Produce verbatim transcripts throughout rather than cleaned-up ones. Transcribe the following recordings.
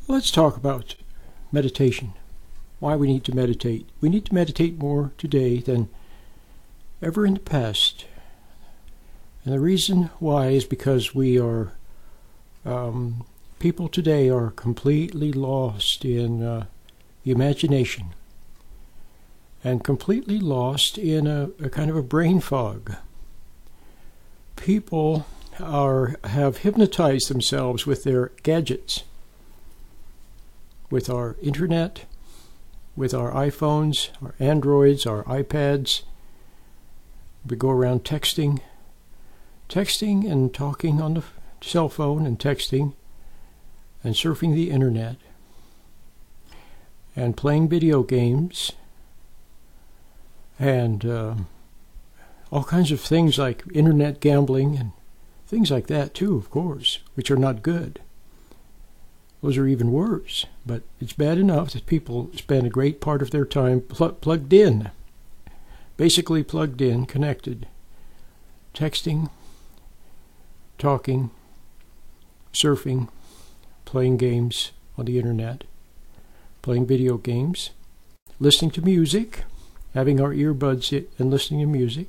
Let's talk about meditation. Why we need to meditate. We need to meditate more today than ever in the past. And the reason why is because we are, um, people today are completely lost in uh, the imagination and completely lost in a, a kind of a brain fog. People are have hypnotized themselves with their gadgets, with our internet, with our iPhones, our Androids, our iPads. We go around texting, texting and talking on the cell phone and texting and surfing the internet and playing video games and uh, all kinds of things like internet gambling and things like that too, of course, which are not good. Those are even worse, but it's bad enough that people spend a great part of their time pl- plugged in, basically plugged in, connected, texting, talking, surfing, playing games on the internet, playing video games, listening to music, having our earbuds in and listening to music,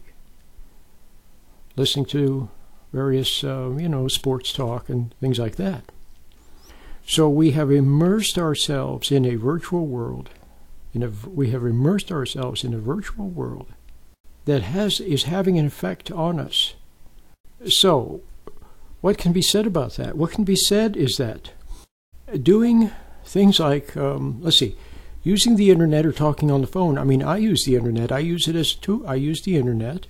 listening to various, uh, you know, sports talk and things like that. So we have immersed ourselves in a virtual world. In a, we have immersed ourselves in a virtual world that has is having an effect on us. So what can be said about that? What can be said is that doing things like, um, let's see, using the internet or talking on the phone. I mean, I use the internet. I use it as to I use the internet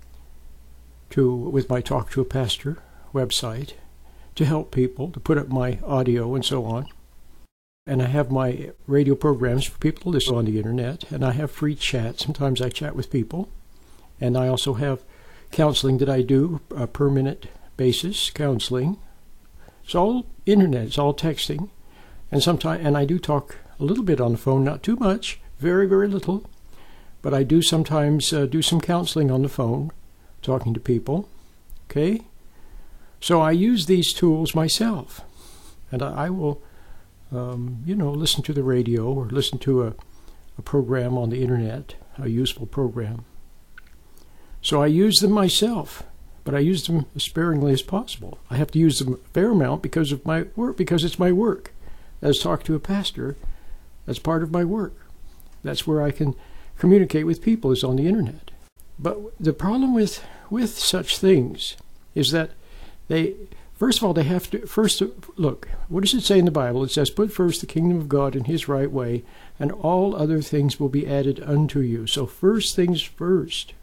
to with my Talk to a Pastor website, to help people, to put up my audio and so on. And I have my radio programs for people to listen on the internet, and I have free chat. Sometimes I chat with people. And I also have counseling that I do, a per minute basis counseling. It's all internet, it's all texting. And sometimes, and I do talk a little bit on the phone, not too much, very, very little. But I do sometimes uh, do some counseling on the phone, talking to people. Okay? So I use these tools myself, and I, I will, um, you know, listen to the radio or listen to a, a program on the internet, a useful program. So I use them myself, but I use them as sparingly as possible. I have to use them a fair amount because of my work, because it's my work. As Talk to a Pastor, that's part of my work. That's where I can communicate with people, is on the internet. But the problem with with such things is that They, first of all, they have to, first, look, what does it say in the Bible? It says, put first the kingdom of God in his right way, and all other things will be added unto you. So first things first.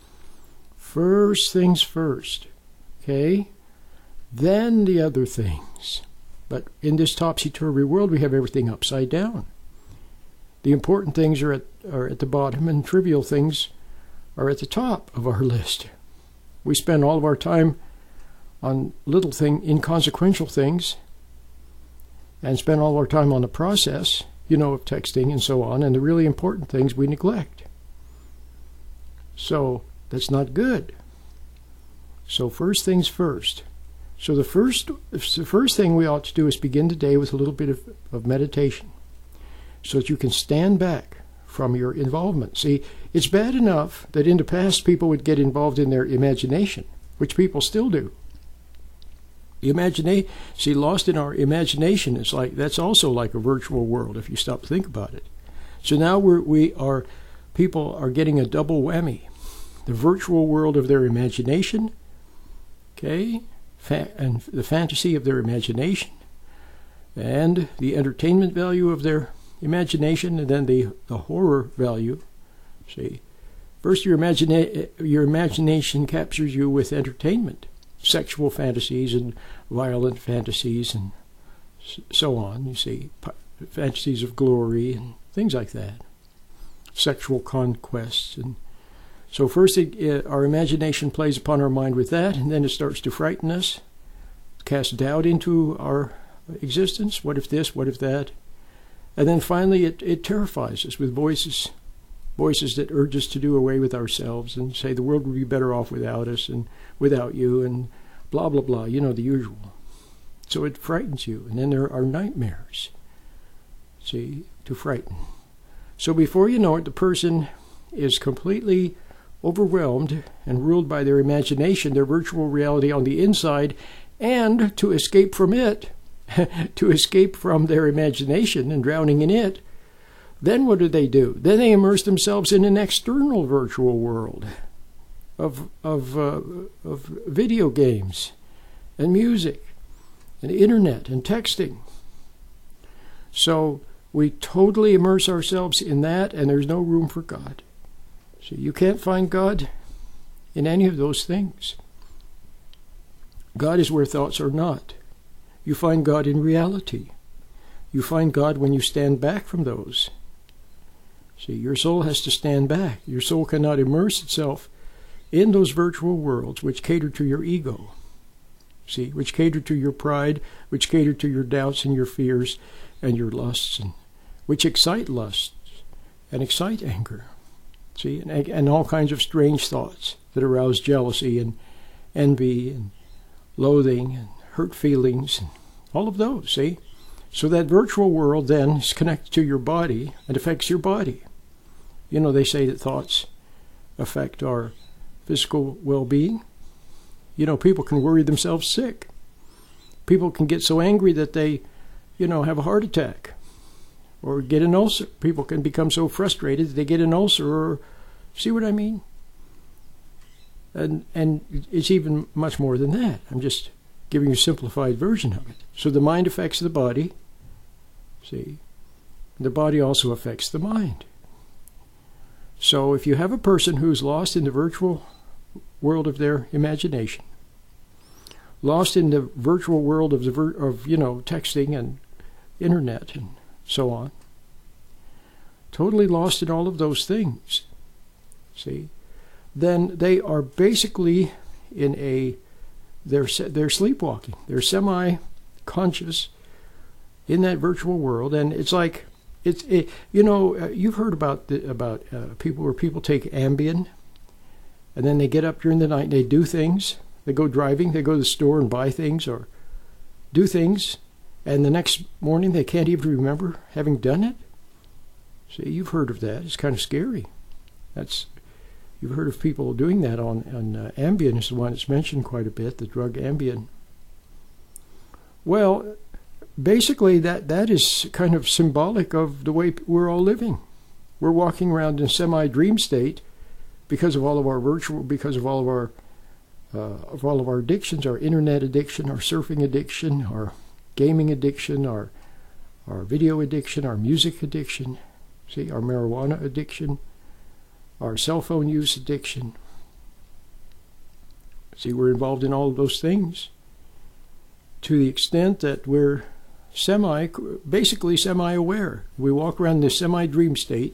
First things first. Okay? Then the other things. But in this topsy-turvy world, we have everything upside down. The important things are at, are at the bottom, and trivial things are at the top of our list. We spend all of our time on little thing, inconsequential things, and spend all our time on the process, you know, of texting and so on, and the really important things we neglect. So that's not good. So first things first. So the first, the first thing we ought to do is begin the day with a little bit of, of meditation, so that you can stand back from your involvement. See, it's bad enough that in the past people would get involved in their imagination, which people still do. Imagination, see, lost in our imagination is like, that's also like a virtual world if you stop to think about it. So now we're, we are, people are getting a double whammy. The virtual world of their imagination, okay, fa- and the fantasy of their imagination, and the entertainment value of their imagination, and then the, the horror value. See, first your, imagina- your imagination captures you with entertainment. Sexual fantasies and violent fantasies and so on, you see, fantasies of glory and things like that, sexual conquests. And so first it, it, our imagination plays upon our mind with that, and then it starts to frighten us, cast doubt into our existence. What if this, what if that? And then finally it, it terrifies us with voices, voices that urge us to do away with ourselves and say the world would be better off without us and without you and blah, blah, blah, you know, the usual. So it frightens you. And then there are nightmares. See, to frighten. So before you know it, the person is completely overwhelmed and ruled by their imagination, their virtual reality on the inside, and to escape from it, to escape from their imagination and drowning in it, then what do they do? Then they immerse themselves in an external virtual world of, of, uh, of video games and music and internet and texting. So we totally immerse ourselves in that, and there's no room for God. So you can't find God in any of those things. God is where thoughts are not. You find God in reality. You find God when you stand back from those. See, your soul has to stand back. Your soul cannot immerse itself in those virtual worlds which cater to your ego. See, which cater to your pride, which cater to your doubts and your fears and your lusts, and which excite lusts and excite anger. See, and, and all kinds of strange thoughts that arouse jealousy and envy and loathing and hurt feelings and all of those, see? So that virtual world then is connected to your body and affects your body. You know, they say that thoughts affect our physical well-being. You know, people can worry themselves sick. People can get so angry that they, you know, have a heart attack or get an ulcer. People can become so frustrated that they get an ulcer, or, see what I mean? And and it's even much more than that. I'm just giving you a simplified version of it. So the mind affects the body. See? The body also affects the mind. So if you have a person who's lost in the virtual world of their imagination, lost in the virtual world of the vir- of you know texting and internet and so on, totally lost in all of those things, see, then they are basically in a they're they're sleepwalking. They're semi-conscious in that virtual world, and it's like it's it, you know uh, you've heard about the, about uh, people where people take Ambien, and then they get up during the night and they do things. They go driving, they go to the store and buy things or do things, and the next morning they can't even remember having done it. See, you've heard of that. It's kind of scary. That's you've heard of people doing that on, on uh, Ambien is the one that's mentioned quite a bit, the drug Ambien. Well, basically that, that is kind of symbolic of the way we're all living. We're walking around in a semi-dream state because of all of our virtual, because of all of our Uh, of all of our addictions, our internet addiction, our surfing addiction, our gaming addiction, our our video addiction, our music addiction, see, our marijuana addiction, our cell phone use addiction. See, we're involved in all of those things to the extent that we're semi, basically semi-aware. We walk around in this semi-dream state,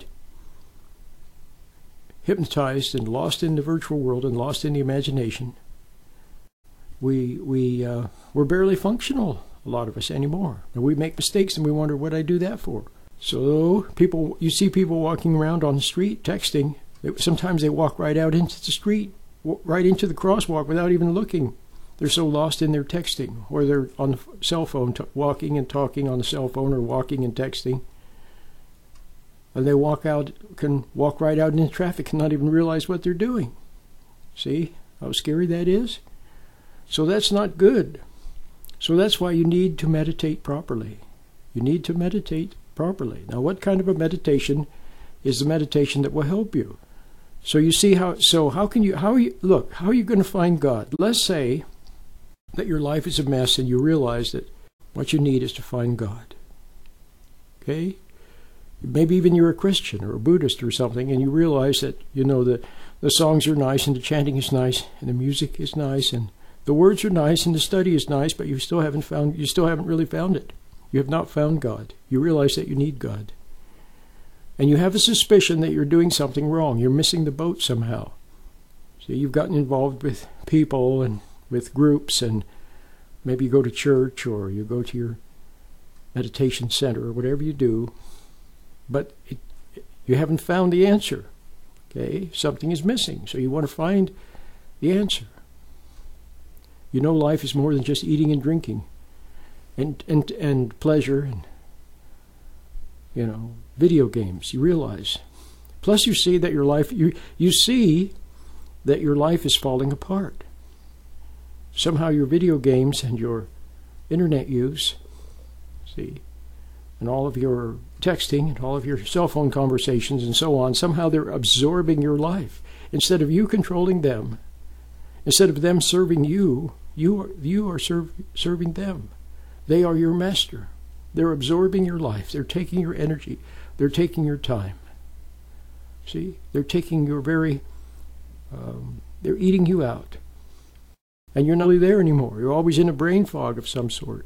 hypnotized and lost in the virtual world and lost in the imagination. We we uh, we're barely functional, a lot of us, anymore. And we make mistakes and we wonder what I do that for. So people, you see people walking around on the street texting. They, sometimes they walk right out into the street, right into the crosswalk without even looking. They're so lost in their texting, or they're on the cell phone, t- walking and talking on the cell phone, or walking and texting. And they walk out, can walk right out into traffic and not even realize what they're doing. See how scary that is? So that's not good. So that's why you need to meditate properly. You need to meditate properly. Now, what kind of a meditation is the meditation that will help you? So you see how, so how can you, how are you, look, how are you going to find God? Let's say that your life is a mess and you realize that what you need is to find God. Okay? Maybe even you're a Christian or a Buddhist or something, and you realize that, you know, the, the songs are nice and the chanting is nice and the music is nice and the words are nice and the study is nice, but you still haven't found, you still haven't really found it. You have not found God. You realize that you need God. And you have a suspicion that you're doing something wrong. You're missing the boat somehow. So you've gotten involved with people and with groups, and maybe you go to church or you go to your meditation center or whatever you do, but it, you haven't found the answer. Okay? Something is missing. So you want to find the answer. You know, life is more than just eating and drinking and and and pleasure and you know, video games. You realize. Plus you see that your life, you, you see that your life is falling apart. Somehow your video games and your internet use, see, and all of your texting and all of your cell phone conversations and so on, somehow they're absorbing your life. Instead of you controlling them, instead of them serving you, you are, you are serve, serving them. They are your master. They're absorbing your life. They're taking your energy. They're taking your time. See, they're taking your very, um, they're eating you out. And you're not really there anymore. You're always in a brain fog of some sort.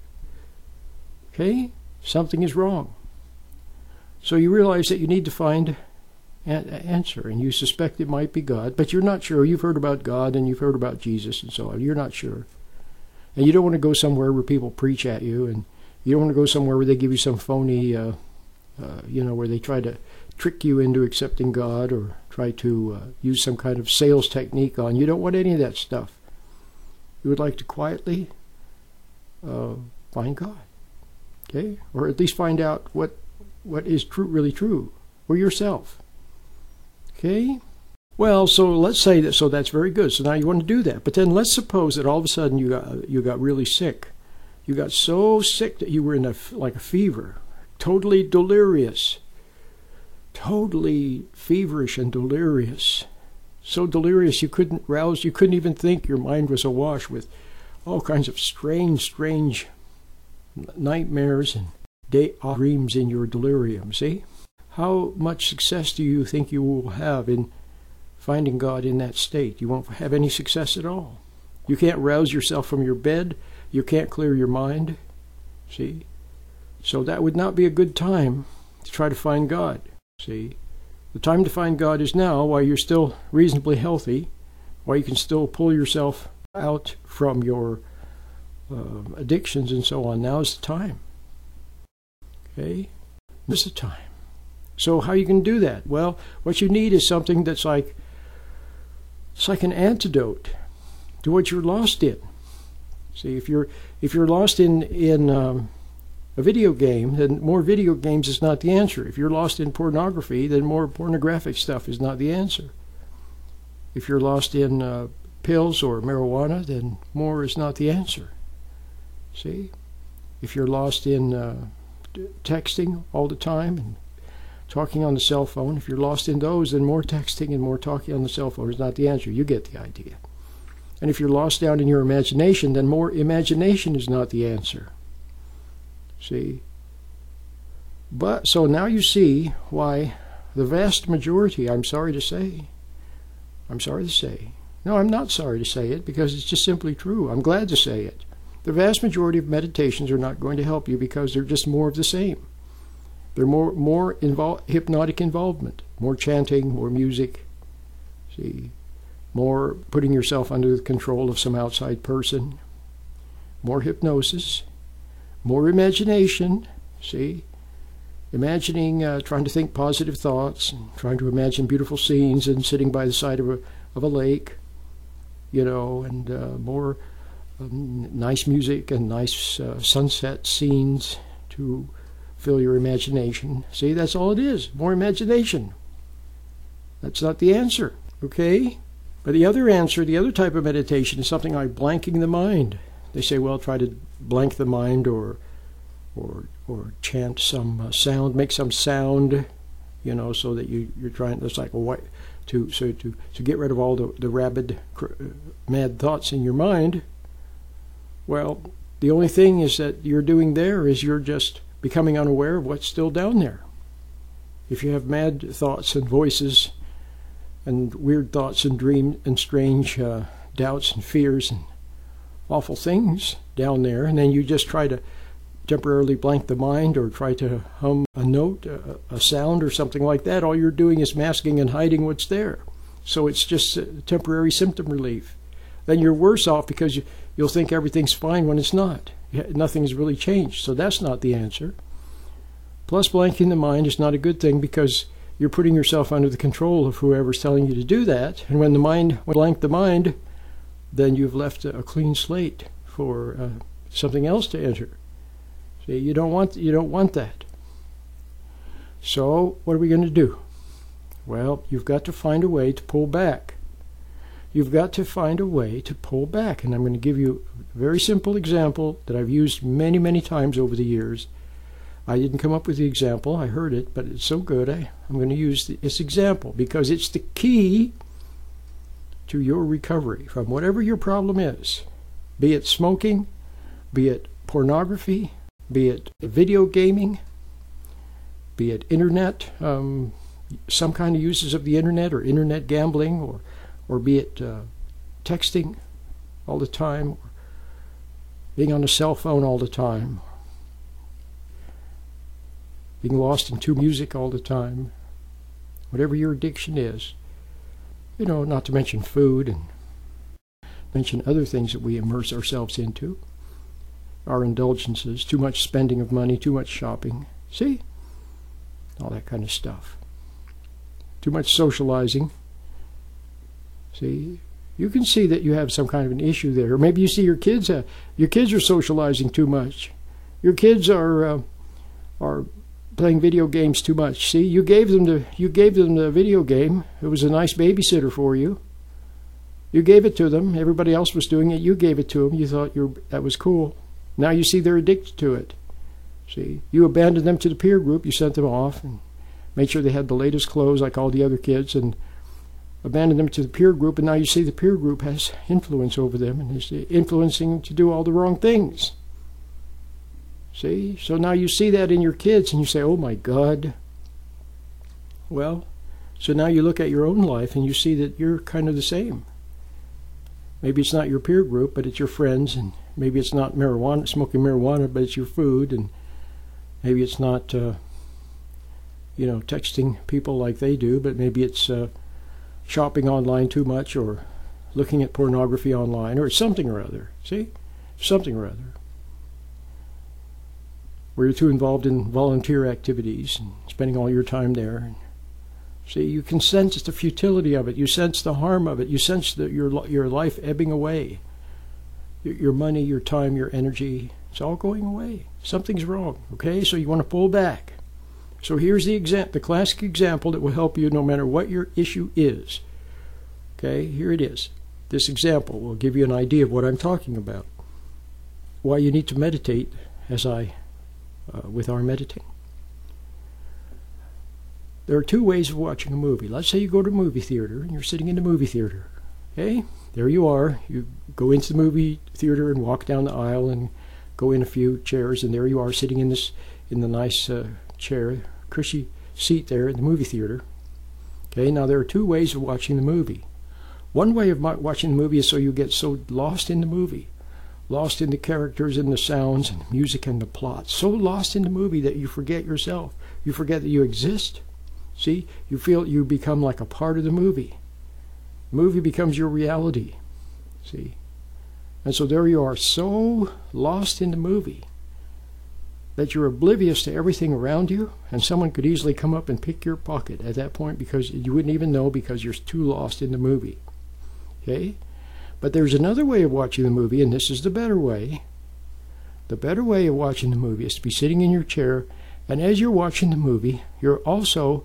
Okay? Something is wrong. So you realize that you need to find an answer, and you suspect it might be God, but you're not sure. You've heard about God and you've heard about Jesus and so on. You're not sure. And you don't want to go somewhere where people preach at you, and you don't want to go somewhere where they give you some phony, uh, uh, you know, where they try to trick you into accepting God or try to uh, use some kind of sales technique on you. You don't want any of that stuff. You would like to quietly uh, find God, okay? Or at least find out what what is true, really true, or yourself, okay? Well, so let's say that. So that's very good. So now you want to do that. But then let's suppose that all of a sudden you got you got really sick. You got so sick that you were in a like a fever, totally delirious, totally feverish and delirious. So delirious you couldn't rouse, you couldn't even think. Your mind was awash with all kinds of strange, strange nightmares and day dreams in your delirium. See? How much success do you think you will have in finding God in that state? You won't have any success at all. You can't rouse yourself from your bed. You can't clear your mind. See? So that would not be a good time to try to find God. See? The time to find God is now, while you're still reasonably healthy, while you can still pull yourself out from your uh, addictions and so on. Now is the time. Okay? This is the time. So how are you going to do that? Well, what you need is something that's like, it's like an antidote to what you're lost in. See, if you're if you're lost in in um, a video game, then more video games is not the answer. If you're lost in pornography, then more pornographic stuff is not the answer. If you're lost in uh, pills or marijuana, then more is not the answer. See? If you're lost in uh, texting all the time and talking on the cell phone, if you're lost in those, then more texting and more talking on the cell phone is not the answer. You get the idea. And if you're lost down in your imagination, then more imagination is not the answer. See? But, so now you see why the vast majority, I'm sorry to say, I'm sorry to say, no, I'm not sorry to say it, because it's just simply true. I'm glad to say it. The vast majority of meditations are not going to help you because they're just more of the same. They're more, more invol- hypnotic involvement, more chanting, more music, see, more putting yourself under the control of some outside person, more hypnosis, more imagination, see, imagining, uh, trying to think positive thoughts, and trying to imagine beautiful scenes and sitting by the side of a, of a lake, you know, and uh, more um, nice music and nice uh, sunset scenes to fill your imagination. See, that's all it is, more imagination. That's not the answer, okay? But the other answer, the other type of meditation is something like blanking the mind. They say, well, try to blank the mind or or or chant some uh, sound, make some sound, you know, so that you, you're trying, it's like a white, to, so to, to get rid of all the, the rabid, mad thoughts in your mind. Well, the only thing is that you're doing there is you're just becoming unaware of what's still down there. If you have mad thoughts and voices and weird thoughts and dreams and strange uh, doubts and fears and awful things down there, and then you just try to temporarily blank the mind or try to hum a note, a, a sound or something like that, all you're doing is masking and hiding what's there. So it's just a temporary symptom relief. Then you're worse off because you, you'll think everything's fine when it's not. Nothing's really changed. So that's not the answer. Plus, blanking the mind is not a good thing because you're putting yourself under the control of whoever's telling you to do that. And when the mind, when blank the mind, then you've left a, a clean slate for uh, something else to enter. See, you don't want you don't want that. So what are we going to do? Well, you've got to find a way to pull back. You've got to find a way to pull back. And I'm going to give you a very simple example that I've used many, many times over the years. I didn't come up with the example. I heard it, but it's so good. I, I'm going to use this example because it's the key to your recovery from whatever your problem is. Be it smoking, be it pornography, be it video gaming, be it internet, um, some kind of uses of the internet or internet gambling, or or be it uh, texting all the time, or being on a cell phone all the time, being lost into music all the time, whatever your addiction is, you know, not to mention food and mention other things that we immerse ourselves into, our indulgences, too much spending of money, too much shopping, see, all that kind of stuff, too much socializing. See, you can see that you have some kind of an issue there. Or maybe you see your kids have, your kids are socializing too much. Your kids are uh, are playing video games too much. See, you gave them the you gave them the video game. It was a nice babysitter for you. You gave it to them. Everybody else was doing it. You gave it to them. You thought you that was cool. Now you see they're addicted to it. See, you abandoned them to the peer group. You sent them off and made sure they had the latest clothes like all the other kids, and abandoned them to the peer group. And now you see the peer group has influence over them and is influencing them to do all the wrong things. See? So now you see that in your kids and you say, oh my God. Well, so now you look at your own life and you see that you're kind of the same. Maybe it's not your peer group, but it's your friends, and maybe it's not marijuana, smoking marijuana, but it's your food, and maybe it's not, uh, you know, texting people like they do, but maybe it's uh, shopping online too much, or looking at pornography online, or something or other. See? Something or other. Where you're too involved in volunteer activities and spending all your time there. See, you can sense the futility of it. You sense the harm of it. You sense that your your life ebbing away. Your, your money, your time, your energy, it's all going away. Something's wrong, okay? So you want to pull back. So here's the example, the classic example that will help you no matter what your issue is. Okay, here it is. This example will give you an idea of what I'm talking about. Why you need to meditate as I, uh, with our meditating. There are two ways of watching a movie. Let's say you go to a movie theater and you're sitting in the movie theater. Okay, there you are. You go into the movie theater and walk down the aisle and go in a few chairs, and there you are sitting in this in the nice uh, chair, cushy seat there in the movie theater. Okay, now there are two ways of watching the movie. One way of watching the movie is so you get so lost in the movie, lost in the characters and the sounds and the music and the plot, so lost in the movie that you forget yourself. You forget that you exist. See, you feel you become like a part of the movie. The movie becomes your reality. See, and so there you are, so lost in the movie that you're oblivious to everything around you, and someone could easily come up and pick your pocket at that point because you wouldn't even know because you're too lost in the movie. Okay? But there's another way of watching the movie, and this is the better way. The better way of watching the movie is to be sitting in your chair, and as you're watching the movie, you're also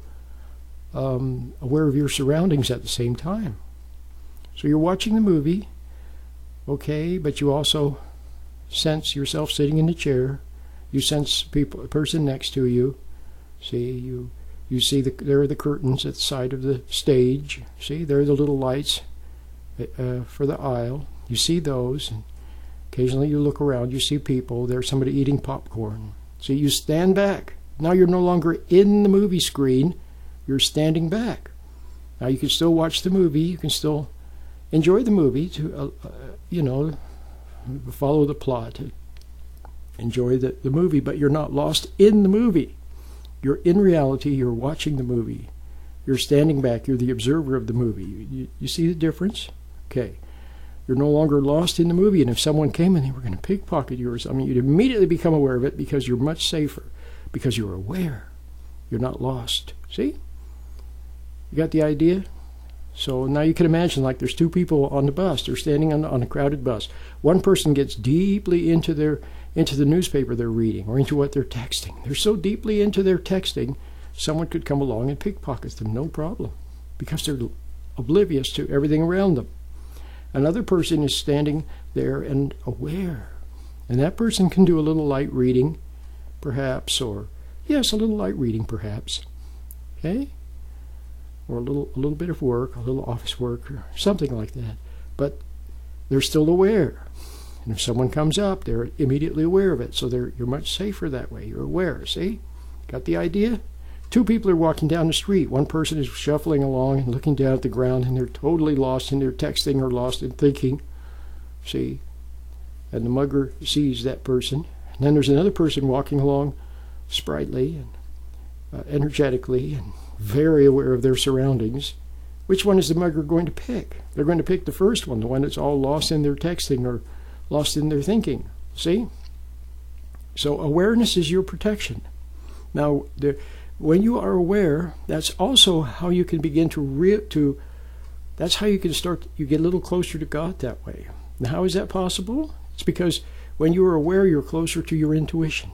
um, aware of your surroundings at the same time. So you're watching the movie, okay, but you also sense yourself sitting in the chair. You sense people, a person next to you. See, you you see the, there are the curtains at the side of the stage. See, there are the little lights uh, for the aisle. You see those. And occasionally you look around. You see people. There's somebody eating popcorn. See, you stand back. Now you're no longer in the movie screen. You're standing back. Now you can still watch the movie. You can still enjoy the movie. To uh, uh, you know, follow the plot. Enjoy the, the movie, but you're not lost in the movie. You're in reality, you're watching the movie. You're standing back, you're the observer of the movie. You, you, you see the difference? Okay. You're no longer lost in the movie, and if someone came and they were going to pickpocket you or something, you'd immediately become aware of it because you're much safer, because you're aware. You're not lost. See? You got the idea? So now you can imagine like there's two people on the bus. They're standing on, on a crowded bus. One person gets deeply into their into the newspaper they're reading or into what they're texting. They're so deeply into their texting someone could come along and pickpocket them, no problem, because they're oblivious to everything around them. Another person is standing there and aware, and that person can do a little light reading, perhaps, or yes, a little light reading, perhaps, okay, or a little a little bit of work, a little office work, or something like that. But they're still aware, and if someone comes up, they're immediately aware of it. So they're you're much safer that way. You're aware. See, got the idea? Two people are walking down the street. One person is shuffling along and looking down at the ground, and they're totally lost in their texting or lost in thinking. See? And the mugger sees that person. And then there's another person walking along sprightly and uh, energetically and very aware of their surroundings. Which one is the mugger going to pick? They're going to pick the first one, the one that's all lost in their texting or lost in their thinking. See? So awareness is your protection. Now, the when you are aware, that's also how you can begin to re to that's how you can start you get a little closer to God that way. Now, how is that possible? It's because when you are aware, you're closer to your intuition.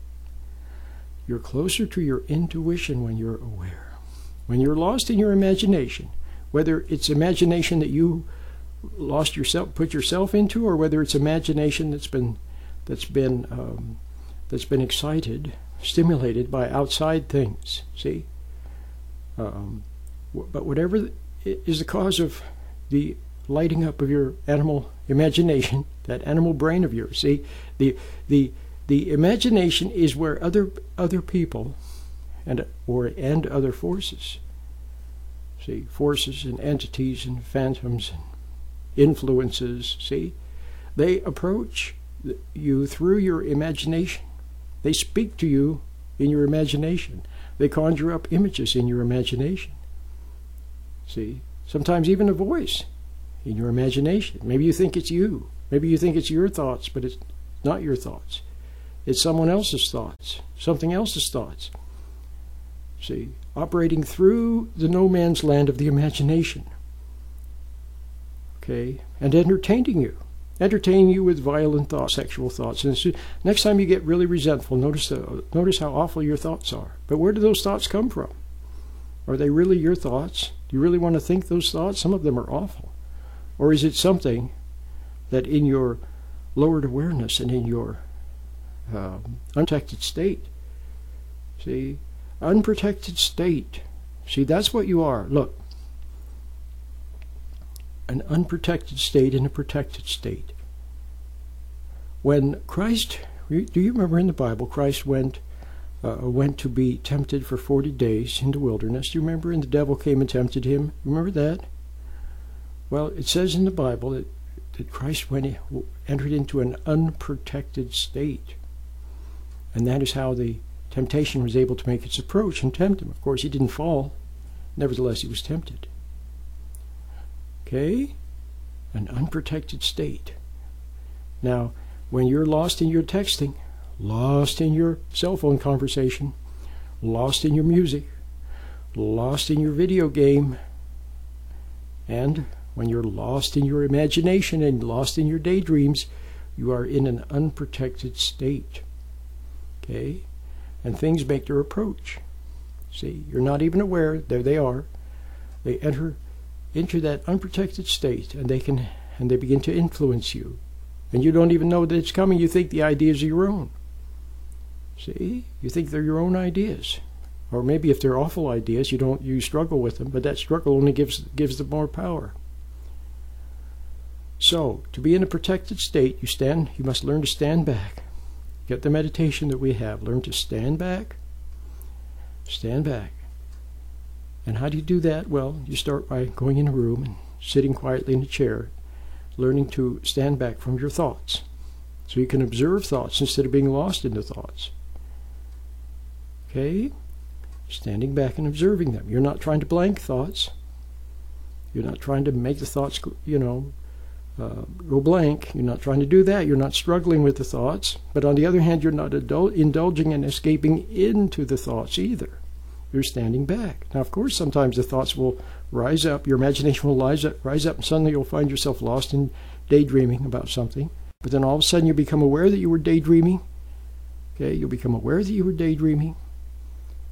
You're closer to your intuition when you're aware. When you're lost in your imagination, whether it's imagination that you lost yourself put yourself into, or whether it's imagination that's been that's been um, that's been excited, stimulated by outside things, see? Um, but whatever is the cause of the lighting up of your animal imagination, that animal brain of yours, see? The the the imagination is where other other people and or and other forces, see, forces and entities and phantoms and influences, see? They approach you through your imagination. They speak to you in your imagination. They conjure up images in your imagination. See? Sometimes even a voice in your imagination. Maybe you think it's you. Maybe you think it's your thoughts, but it's not your thoughts. It's someone else's thoughts, something else's thoughts. See? Operating through the no man's land of the imagination. Okay? And entertaining you. Entertaining you with violent thoughts, sexual thoughts. And so next time you get really resentful, notice the, notice how awful your thoughts are. But where do those thoughts come from? Are they really your thoughts? Do you really want to think those thoughts? Some of them are awful. Or is it something that in your lowered awareness and in your um, unprotected state, see, unprotected state, see, that's what you are. Look. An unprotected state and a protected state. When Christ, do you remember in the Bible, Christ went uh, went to be tempted for forty days in the wilderness. Do you remember? And the devil came and tempted him. Remember that? Well, it says in the Bible that, that Christ went, entered into an unprotected state. And that is how the temptation was able to make its approach and tempt him. Of course, he didn't fall. Nevertheless, he was tempted. Okay? An unprotected state. Now, when you're lost in your texting, lost in your cell phone conversation, lost in your music, lost in your video game, and when you're lost in your imagination and lost in your daydreams, you are in an unprotected state. Okay? And things make their approach. See, you're not even aware. There they are. They enter into that unprotected state, and they can and they begin to influence you, and you don't even know that it's coming. You think the ideas are your own. See, you think they're your own ideas, or maybe if they're awful ideas, you don't you struggle with them, but that struggle only gives gives them more power. So to be in a protected state, you stand you must learn to stand back. Get the meditation that we have. Learn to stand back. Stand back. And how do you do that? Well, you start by going in a room and sitting quietly in a chair, learning to stand back from your thoughts. So you can observe thoughts instead of being lost in the thoughts. Okay? Standing back and observing them. You're not trying to blank thoughts. You're not trying to make the thoughts, you know, uh, go blank. You're not trying to do that. You're not struggling with the thoughts. But on the other hand, you're not adul- indulging and escaping into the thoughts either. You're standing back. Now, of course, sometimes the thoughts will rise up. Your imagination will rise up, rise up, and suddenly you'll find yourself lost in daydreaming about something. But then all of a sudden you become aware that you were daydreaming. Okay, you'll become aware that you were daydreaming.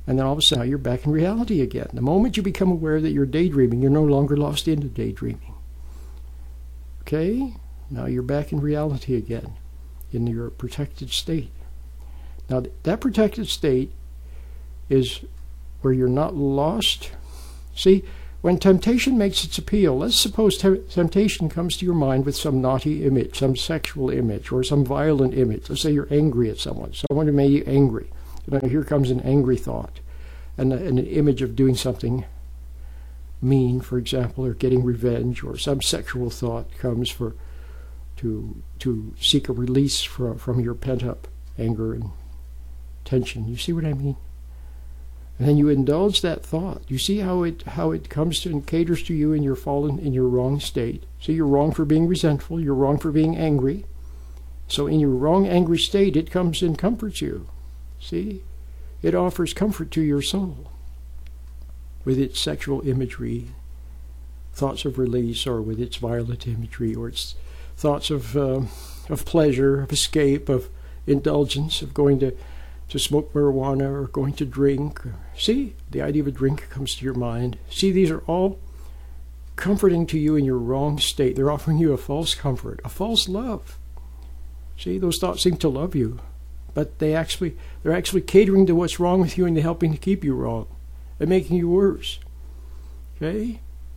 And then all of a sudden, now you're back in reality again. The moment you become aware that you're daydreaming, you're no longer lost into daydreaming. Okay? Now you're back in reality again, in your protected state. Now, that protected state is where you're not lost. See, when temptation makes its appeal, let's suppose te- temptation comes to your mind with some naughty image, some sexual image, or some violent image. Let's say you're angry at someone, someone who made you angry. You know, here comes an angry thought, and, and an image of doing something mean, for example, or getting revenge, or some sexual thought comes for to to seek a release from, from your pent-up anger and tension. You see what I mean? And then you indulge that thought. You see how it how it comes to and caters to you in your fallen, in your wrong state. So you're wrong for being resentful. You're wrong for being angry. So in your wrong, angry state, it comes and comforts you. See? It offers comfort to your soul with its sexual imagery, thoughts of release, or with its violent imagery, or its thoughts of uh, of pleasure, of escape, of indulgence, of going to to smoke marijuana or going to drink. See, the idea of a drink comes to your mind. See, these are all comforting to you in your wrong state. They're offering you a false comfort, a false love. See, those thoughts seem to love you, but they actually, they're actually catering to what's wrong with you, and they're helping to keep you wrong and making you worse. Okay?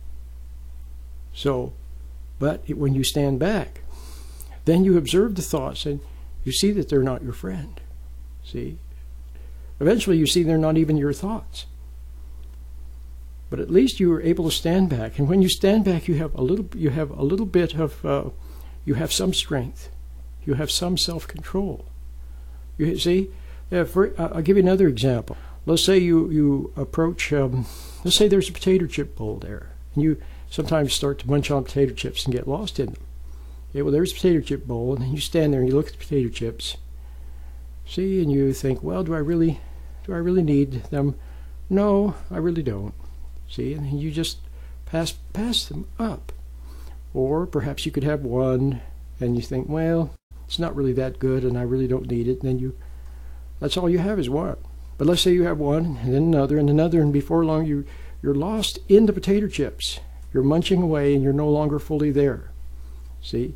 So, but it, when you stand back, then you observe the thoughts and you see that they're not your friend. See? Eventually you see they're not even your thoughts. But at least you are able to stand back. And when you stand back, you have a little you have a little bit of uh, you have some strength. You have some self-control. You see? Yeah, for, uh, I'll give you another example. Let's say you, you approach, um, let's say there's a potato chip bowl there. And you sometimes start to munch on potato chips and get lost in them. Okay, well, there's a potato chip bowl, and then you stand there and you look at the potato chips. See, and you think, well, do I really, do I really need them? No, I really don't. See, and you just pass pass them up. Or perhaps you could have one, and you think, well, it's not really that good, and I really don't need it. And then you, that's all you have is one. But let's say you have one, and then another, and another, and before long you you're lost in the potato chips. You're munching away, and you're no longer fully there. See.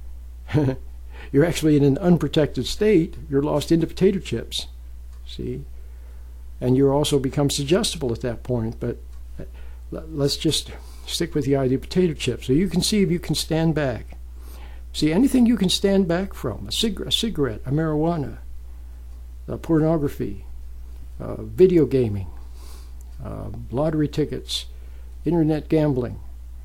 You're actually in an unprotected state. You're lost into potato chips, see? And you also become suggestible at that point, but let's just stick with the idea of potato chips. So you can see if you can stand back. See, anything you can stand back from, a, cig a cigarette, a marijuana, a pornography, uh, video gaming, uh, lottery tickets, internet gambling,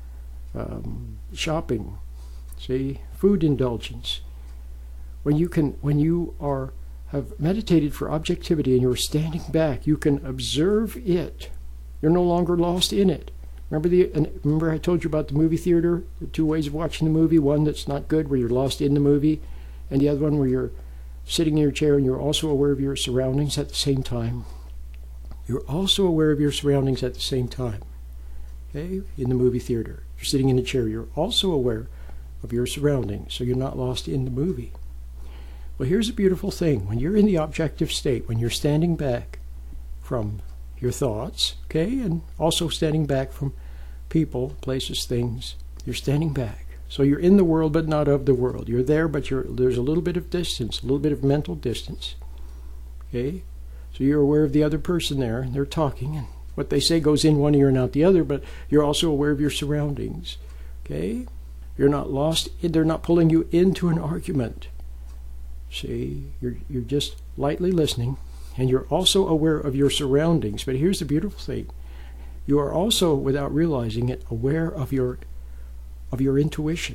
um, shopping, see, food indulgence. When you can, when you are have meditated for objectivity and you're standing back, you can observe it. You're no longer lost in it. Remember the? Remember I told you about the movie theater. The two ways of watching the movie: one that's not good, where you're lost in the movie, and the other one where you're sitting in your chair and you're also aware of your surroundings at the same time. You're also aware of your surroundings at the same time. Okay, in the movie theater, you're sitting in a chair. You're also aware of your surroundings, so you're not lost in the movie. Well, here's a beautiful thing. When you're in the objective state, when you're standing back from your thoughts, okay, and also standing back from people, places, things, you're standing back. So you're in the world, but not of the world. You're there, but you're, there's a little bit of distance, a little bit of mental distance, okay? So you're aware of the other person there, and they're talking, and what they say goes in one ear and out the other, but you're also aware of your surroundings, okay? You're not lost. They're not pulling you into an argument. See, you're, you're just lightly listening, and you're also aware of your surroundings. But here's the beautiful thing. You are also, without realizing it, aware of your of your intuition,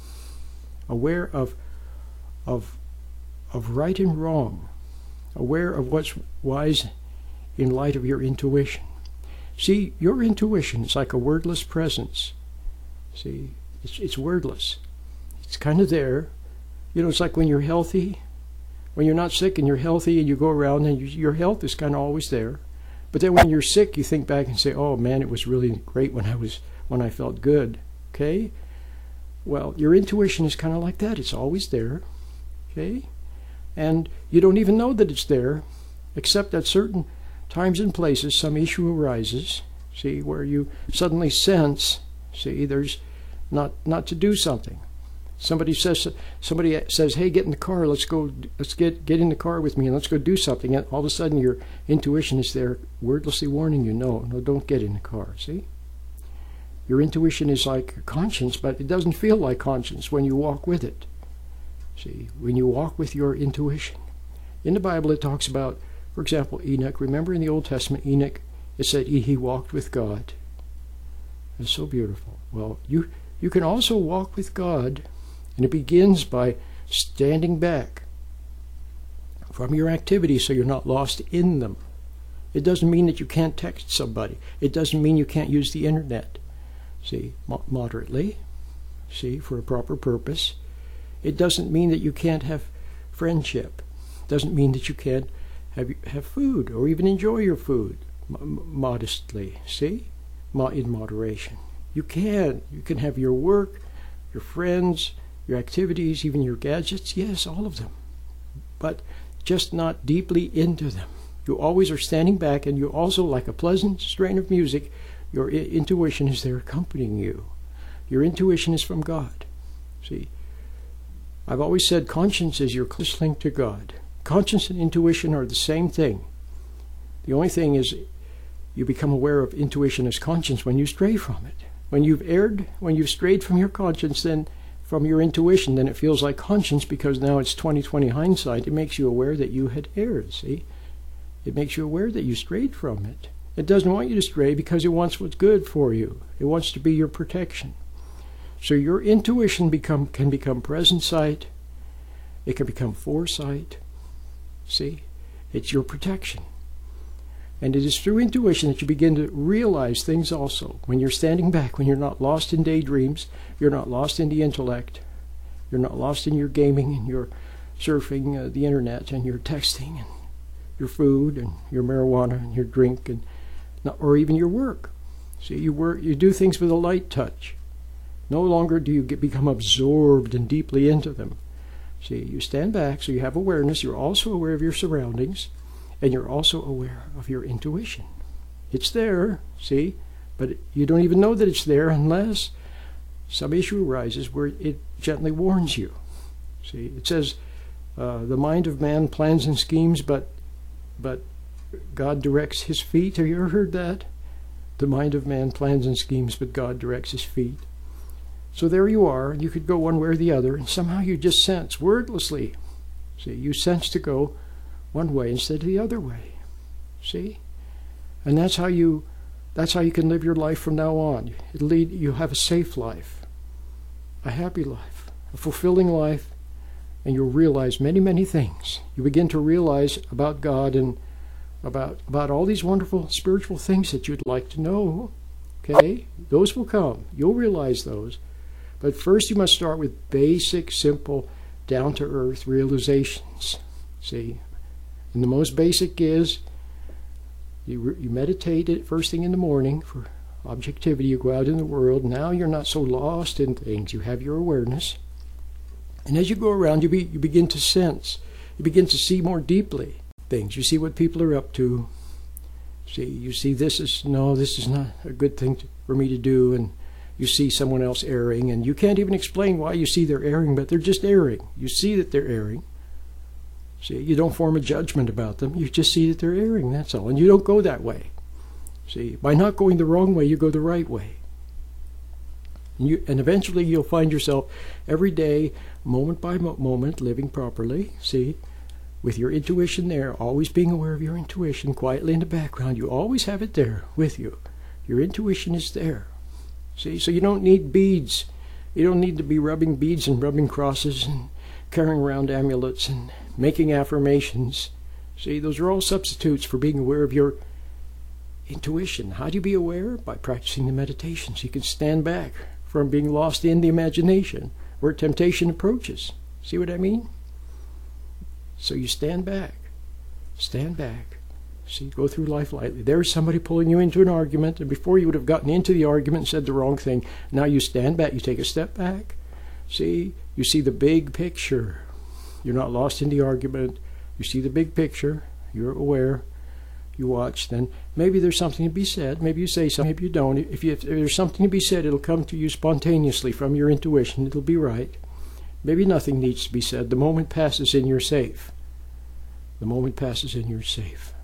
aware of of of right and wrong, aware of what's wise in light of your intuition. See, your intuition is like a wordless presence. See, it's, it's wordless. It's kind of there. You know, it's like when you're healthy, when you're not sick and you're healthy and you go around and you, your health is kind of always there. But then when you're sick, you think back and say, oh man, it was really great when I was when I felt good. Okay? Well, your intuition is kind of like that. It's always there. Okay? And you don't even know that it's there, except at certain times and places some issue arises, see, where you suddenly sense, see, there's not not to do something. Somebody says, somebody says, hey, get in the car, let's go, let's get, get in the car with me and let's go do something. And all of a sudden your intuition is there wordlessly warning you, no, no, don't get in the car, see? Your intuition is like conscience, but it doesn't feel like conscience when you walk with it. See, when you walk with your intuition. In the Bible it talks about, for example, Enoch. Remember in the Old Testament, Enoch, it said he walked with God. It's so beautiful. Well, you, you can also walk with God. And it begins by standing back from your activities so you're not lost in them. It doesn't mean that you can't text somebody. It doesn't mean you can't use the internet. See, mo moderately, see, for a proper purpose. It doesn't mean that you can't have friendship. It doesn't mean that you can't have, have food or even enjoy your food m modestly, see, Mo in moderation. You can. You can have your work, your friends, your activities, even your gadgets, yes, all of them. But just not deeply into them. You always are standing back, and you also, like a pleasant strain of music, your I intuition is there accompanying you. Your intuition is from God. See, I've always said conscience is your closest link to God. Conscience and intuition are the same thing. The only thing is you become aware of intuition as conscience when you stray from it. When you've erred, when you've strayed from your conscience, then from your intuition, then it feels like conscience because now it's twenty twenty hindsight. It makes you aware that you had erred, see? It makes you aware that you strayed from it. It doesn't want you to stray because it wants what's good for you. It wants to be your protection. So your intuition become can become present sight. It can become foresight. See? It's your protection. And it is through intuition that you begin to realize things also. When you're standing back, when you're not lost in daydreams, you're not lost in the intellect, you're not lost in your gaming and your surfing uh, the internet and your texting and your food and your marijuana and your drink and not, or even your work. See, you work, you do things with a light touch. No longer do you get, become absorbed and deeply into them. See, you stand back, so you have awareness. You're also aware of your surroundings. And you're also aware of your intuition. It's there, see, but you don't even know that it's there unless some issue arises where it gently warns you. See, it says, uh, the mind of man plans and schemes, but, but God directs his feet. Have you ever heard that? The mind of man plans and schemes, but God directs his feet. So there you are. You could go one way or the other, and somehow you just sense, wordlessly, see, you sense to go one way instead of the other way. See? And that's how you that's how you can live your life from now on. It'll lead you have a safe life, a happy life, a fulfilling life, and you'll realize many, many things. You begin to realize about God and about about all these wonderful spiritual things that you'd like to know. Okay? Those will come. You'll realize those. But first you must start with basic, simple, down-to-earth realizations. See? And the most basic is you, you meditate it first thing in the morning for objectivity. You go out in the world. Now you're not so lost in things. You have your awareness. And as you go around, you, be, you begin to sense. You begin to see more deeply things. You see what people are up to. See, you see this is, no, this is not a good thing to, for me to do. And you see someone else erring. And you can't even explain why you see they're erring, but they're just erring. You see that they're erring. See, you don't form a judgment about them. You just see that they're erring, that's all. And you don't go that way. See, by not going the wrong way, you go the right way. And, you, and eventually you'll find yourself every day, moment by mo moment, living properly. See, with your intuition there, always being aware of your intuition, quietly in the background. You always have it there with you. Your intuition is there. See, so you don't need beads. You don't need to be rubbing beads and rubbing crosses and carrying around amulets and making affirmations. See, those are all substitutes for being aware of your intuition. How do you be aware? By practicing the meditations. You can stand back from being lost in the imagination where temptation approaches. See what I mean? So you stand back. Stand back. See, go through life lightly. There's somebody pulling you into an argument, and before you would have gotten into the argument and said the wrong thing, now you stand back. You take a step back. See, you see the big picture. You're not lost in the argument. You see the big picture. You're aware. you watch, then maybe there's something to be said. Maybe you say something, maybe you don't. If, you, if there's something to be said, it'll come to you spontaneously from your intuition. It'll be right. Maybe nothing needs to be said. The moment passes and you're safe. The moment passes and you're safe.